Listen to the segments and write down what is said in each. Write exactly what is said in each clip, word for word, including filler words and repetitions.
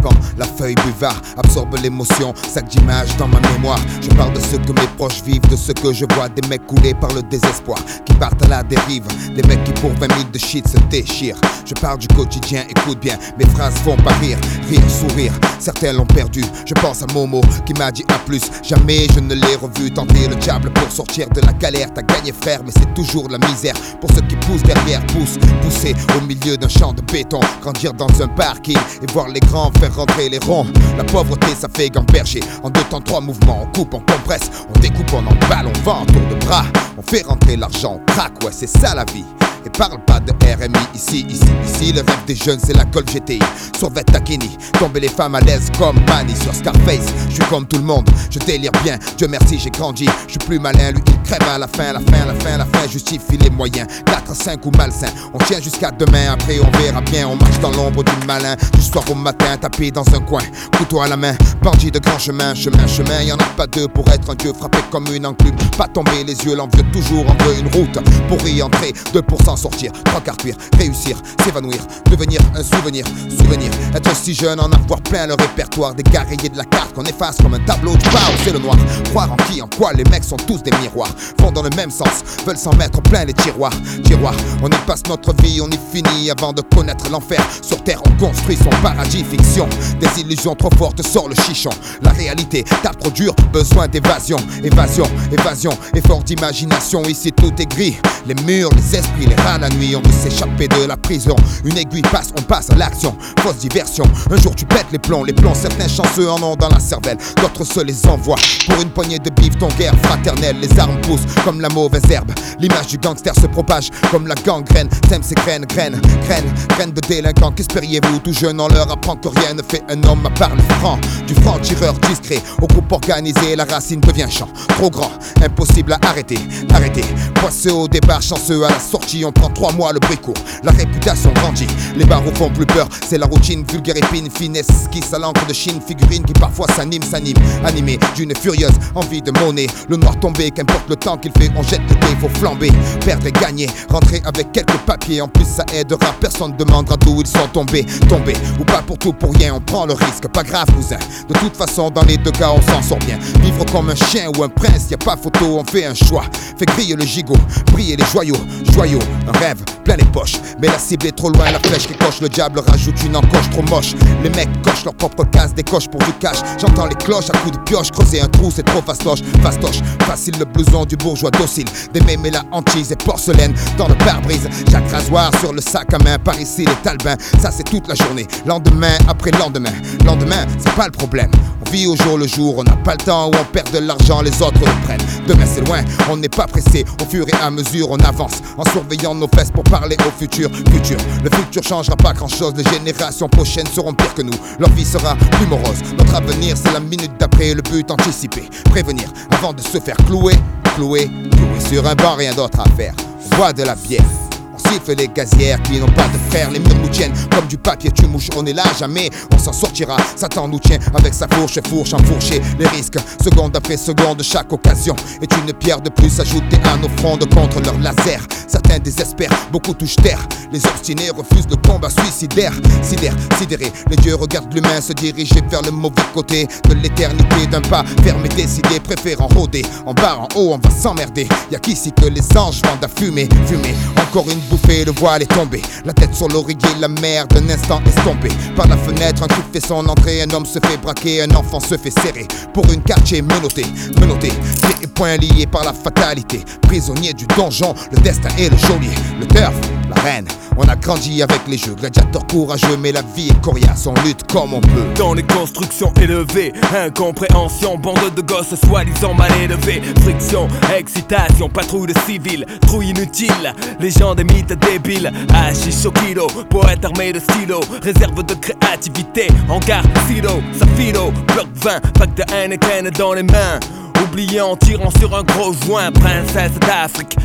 serpent, la feuille buvard absorbe l'émotion, sac d'images dans ma mémoire. Je parle de ce que mes proches vivent, de ce que je vois, des mecs coulés par le désespoir, qui partent à la dérive, des mecs qui pour vingt mille de shit se déchirent. Je parle du quotidien, écoute bien, mes phrases font pas rire, rire, sourire, certains l'ont perdu. Je pense à Momo qui m'a dit à plus, jamais je ne l'ai revu tenter le diable pour sortir de la galère. T'as gagné frère, mais c'est toujours la misère pour ceux qui poussent derrière, poussent, pousser au milieu d'un champ de béton, grandir dans un parking et voir les grands faire rentrer les ronds. La pauvreté ça fait gamberger, en deux temps trois mouvements, on coupe, on compresse, on découpe, on emballe, on vend, tour de bras, on fait rentrer l'argent, on craque, ouais c'est ça la vie. Et parle pas de R M I ici, ici, ici. Le rêve des jeunes c'est la Golf G T I. Sur Takini, tomber les femmes à l'aise comme Manny sur Scarface. Je suis comme tout le monde, je délire bien. Dieu merci j'ai grandi, je suis plus malin. Lui il crève à la fin, la fin, la fin, la fin. Justifie les moyens, quatre à cinq ou malsain. On tient jusqu'à demain, après on verra bien. On marche dans l'ombre du malin, du soir au matin. Tapé dans un coin, couteau à la main. Bandit de grand chemin, chemin, chemin. Y'en a pas deux pour être un dieu frappé comme une enclume. Pas tomber les yeux, l'envieux toujours en veut une route. Pour y entrer, deux pour cent sortir, trois quarts cuire, réussir, s'évanouir, devenir un souvenir, souvenir, être si jeune, en avoir plein le répertoire, des gars rayés de la carte qu'on efface comme un tableau du chaos, c'est le noir, croire en qui, en quoi, les mecs sont tous des miroirs, vont dans le même sens, veulent s'en mettre plein les tiroirs, tiroirs, on y passe notre vie, on y finit avant de connaître l'enfer, sur terre on construit son paradis, fiction, des illusions trop fortes sort le chichon, la réalité tape trop dur, besoin d'évasion, évasion, évasion, effort d'imagination, ici tout est gris, les murs, les esprits, les rats la nuit. On veut s'échapper de la prison. Une aiguille passe, on passe à l'action. Fausse diversion, un jour tu pètes les plombs. Les plombs, certains chanceux en ont dans la cervelle, d'autres se les envoient. Pour une poignée de bif, ton guerre fraternelle. Les armes poussent comme la mauvaise herbe. L'image du gangster se propage comme la gangrène. T'aimes ces graines, graines, graines, graines de délinquants. Qu'espériez-vous? Tout jeune, on leur apprend que rien ne fait un homme à part le franc. Du franc-tireur discret au groupe organisé, la racine devient champ. Trop grand, impossible à arrêter, arrêter. Poisseux au départ, chanceux à la sortie. On prend trois mois le bruit court, la réputation grandit. Les barreaux font plus peur, c'est la routine. Vulgaire épine, finesse, esquisse à l'encre de Chine. Figurine qui parfois s'anime, s'anime. Animé d'une furieuse envie de monnaie. Le noir tombé, qu'importe le temps qu'il fait, on jette le dé, faut flamber. Perdre et gagner, rentrer avec quelques papiers. En plus ça aidera, personne demandera d'où ils sont tombés. Tombés, ou pas pour tout pour rien, on prend le risque. Pas grave cousin, de toute façon dans les deux cas on s'en sort bien. Vivre comme un chien ou un prince, y a pas photo, on fait un choix. Fait griller le gigot, briller les joyaux. Joyaux, un rêve, plein les poches. Mais la cible est trop loin, la flèche qui coche. Le diable rajoute une encoche trop moche. Les mecs cochent leur propre case, décochent pour du cash. J'entends les cloches à coups de pioche. Creuser un trou c'est trop fastoche, fastoche. Facile le blouson du bourgeois docile. Des mémés la hantise et porcelaine dans le pare-brise. Jacques rasoir sur le sac à main. Par ici les talbins, ça c'est toute la journée. Lendemain après lendemain, lendemain c'est pas le problème. On vit au jour le jour, on n'a pas le temps où on perd de l'argent, les autres le prennent. Demain c'est loin, on n'est pas pressé. Au fur et à mesure on avance en surveillant nos fesses pour parler au futur. Futur, le futur changera pas grand chose. Les générations prochaines seront pires que nous. Leur vie sera plus morose. Notre avenir c'est la minute d'après. Le but anticipé, prévenir avant de se faire clouer. Clouer, clouer sur un banc, rien d'autre à faire. On boit de la bière. On siffle les gazières qui n'ont pas de frères. Les murs nous tiennent comme du papier, tu mouches. On est là, jamais on s'en sortira. Satan nous tient avec sa fourche, fourche enfourchée. Les risques, seconde après seconde, chaque occasion est une pierre de plus ajoutée à nos frondes contre leur laser. Certains désespèrent, beaucoup touchent terre. Les obstinés refusent le combat suicidaire. Sidère, sidéré, les dieux regardent l'humain se diriger vers le mauvais côté de l'éternité. D'un pas fermé, décidé, préférant rôder. En bas, en haut, on va s'emmerder. Y'a qu'ici que les anges vendent à fumer, fumer. Encore une bouffée, le voile est tombé. La tête sur l'oreiller, la mer d'un instant estompée. Par la fenêtre, un coup fait son entrée. Un homme se fait braquer, un enfant se fait serrer. Pour une quartier menottée, menottée. Pieds et poings liés par la fatalité. Prisonnier du donjon, le destin est le geôlier. Le turf, la reine. On a grandi avec les jeux, gladiateurs courageux, mais la vie est coriace, on lutte comme on peut. Dans les constructions élevées, incompréhension, bande de gosses soi-disant mal élevés. Friction, excitation, patrouille de civils, trouille inutile, les gens des mythes débiles. Hachiche au kilo, poète armé de stylo, réserve de créativité, hangar, silo, safilo, bloc vingt, pack de Heineken dans les mains. Oublié en tirant sur un gros joint, princesse d'Afrique,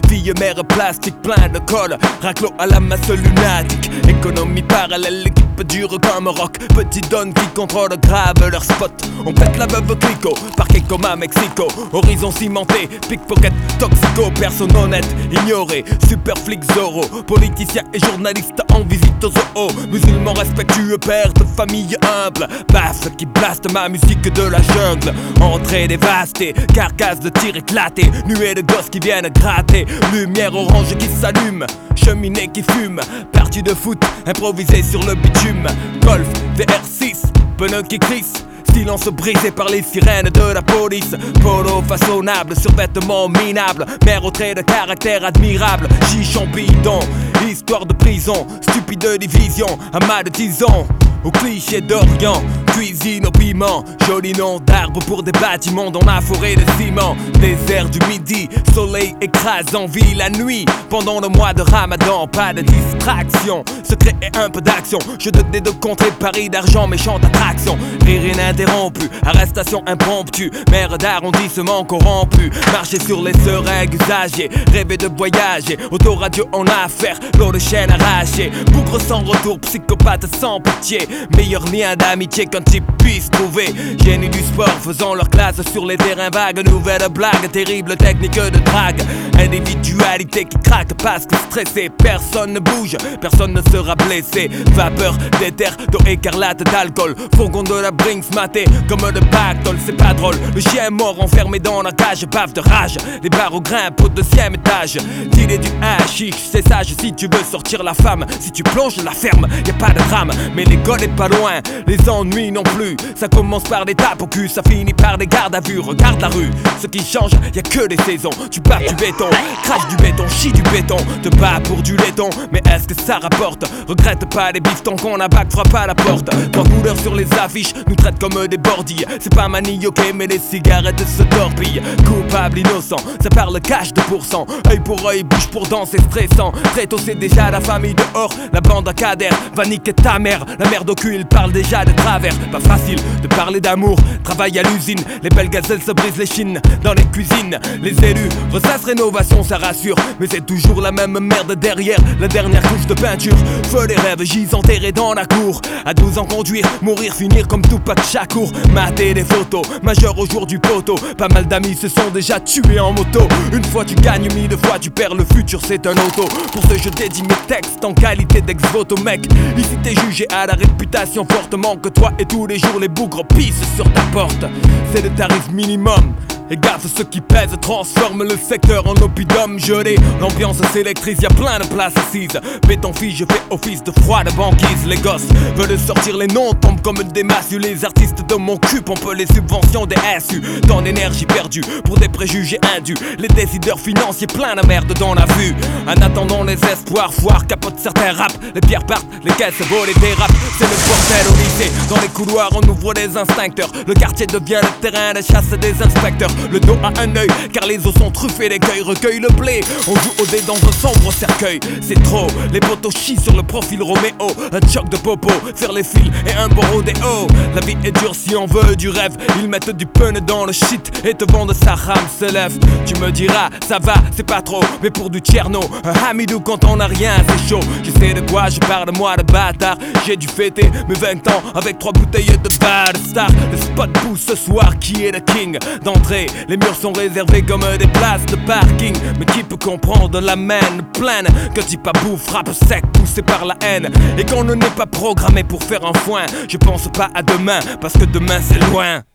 Vie mère plastique plein de colle, raclo à la masse lunatique. Économie parallèle, l'équipe dure comme rock. Petit donne qui contrôle grave leur spot. On pète la veuve clico, parquet comme à Mexico. Horizon cimenté, pickpocket, toxico. Personne honnête, ignoré, super flic Zorro. Politicien et journaliste en visite au zoo. Musulmans respectueux, père de famille humble. Basse qui blaste ma musique de la jungle. Entrée dévastée, carcasse de tir éclaté. Nuée de gosses qui viennent gratter. Lumière orange qui s'allume, cheminée qui fume. Partie de foot, improvisée sur le bitume. Golf, V R six, pneus qui crissent. Silence brisé par les sirènes de la police. Polo façonnable, survêtement minable. Mère au trait de caractère admirable. Chichon bidon, histoire de prison. Stupide division, amas de tison. Au cliché d'Orient, cuisine au piment. Joli nom d'arbre pour des bâtiments dans la forêt de ciment. Désert du midi, soleil écrase en vie la nuit. Pendant le mois de Ramadan, pas de distraction. Secret et un peu d'action. Je te dé de contrer Paris d'argent, méchante attraction. Rire ininterrompu, arrestation impromptue. Maire d'arrondissement corrompu. Marcher sur les seringues usagées. Rêver de voyager, autoradio en affaire. L'eau de chaîne arrachée. Bougre sans retour, psychopathe sans pitié. Meilleur lien d'amitié qu'un type puisse trouver. Génie du sport faisant leur classe sur les terrains vagues. Nouvelle blague, terrible technique de drague. Individualité qui craque parce que stressé. Personne ne bouge, personne ne sera blessé. Vapeur d'éther, d'eau écarlate, d'alcool. Fourgon de la Brinks maté comme de pactole. C'est pas drôle, le chien mort enfermé dans la cage. Bave de rage, les barreaux grimpent au deuxième étage. T'il est du hashish, c'est sage si tu veux sortir la femme. Si tu plonges la ferme, y a pas de drame. Mais l'école est pas loin, les ennuis non plus. Ça commence par des tapes au cul, ça finit par des gardes à vue. Regarde la rue, ce qui change, y a que des saisons. Tu bats du béton, crache du béton, chie du béton. Te bats pour du laiton, mais est-ce que ça rapporte? Regrette pas les bifs tant qu'on a bac, frappe à la porte. Trois couleurs sur les affiches, nous traitent comme des bordilles. C'est pas manioqué, mais les cigarettes se torpillent. Coupable, innocent, ça parle cash de pourcent. Œil pour œil, bouche pour dent, c'est stressant. Très tôt c'est déjà la famille dehors, la bande à cadère va niquer ta mère. La merde au cul, il parle déjà de travers. Pas facile de parler d'amour, travail à l'usine. Les belles gazelles se brisent les chines dans les cuisines. Les élus ressassent rénovation, ça rassure. Mais c'est toujours la même merde derrière la dernière couche de peinture. Feu les rêves, gis enterrés dans la cour. À douze ans conduire, mourir, finir comme Tupac Shakur. Mater des photos, majeur au jour du poteau. Pas mal d'amis se sont déjà tués en moto. Une fois tu gagnes, mille fois tu perds, le futur c'est un auto. Pour ce je dédie mes textes en qualité d'ex-voto mec. Ici t'es jugé à la réputation fortement que toi et tous les jours les bougres pissent sur ta porte. C'est le tarif minimum. Et gaffe, ceux qui pèsent transforment le secteur en oppidum gelé. L'ambiance s'électrise, y'a plein de places assises. Béton fille, je fais office de froide banquise. Les gosses veulent sortir les noms, tombent comme des massues. Les artistes de mon cul pompent les subventions des S U. Tant d'énergie perdue pour des préjugés indus. Les décideurs financiers plein de merde dans la vue. En attendant les espoirs, foire capote certains raps. Les pierres partent, les caisses volent et dérapent. C'est le bordel au lycée. Dans les couloirs on ouvre les instincteurs. Le quartier devient le terrain de chasse des inspecteurs. Le dos à un œil, car les os sont truffés, l'écueil recueille le blé. On joue au dé dans un sombre cercueil. C'est trop, les potos chient sur le profil Roméo. Un choc de popo, faire les fils et un bon rodéo. La vie est dure si on veut du rêve. Ils mettent du pun dans le shit et te vendent sa rame se lève. Tu me diras, ça va, c'est pas trop. Mais pour du tcherno, un hamidou quand on a rien, c'est chaud. Je sais de quoi je parle, moi de bâtard. J'ai dû fêter mes vingt ans avec trois bouteilles de bad star. Le spot pousse ce soir, qui est le king d'entrée. Les murs sont réservés comme des places de parking. Mais qui peut comprendre la main pleine que type à bout frappe sec poussé par la haine. Et qu'on ne n'est pas programmé pour faire un foin. Je pense pas à demain parce que demain c'est loin.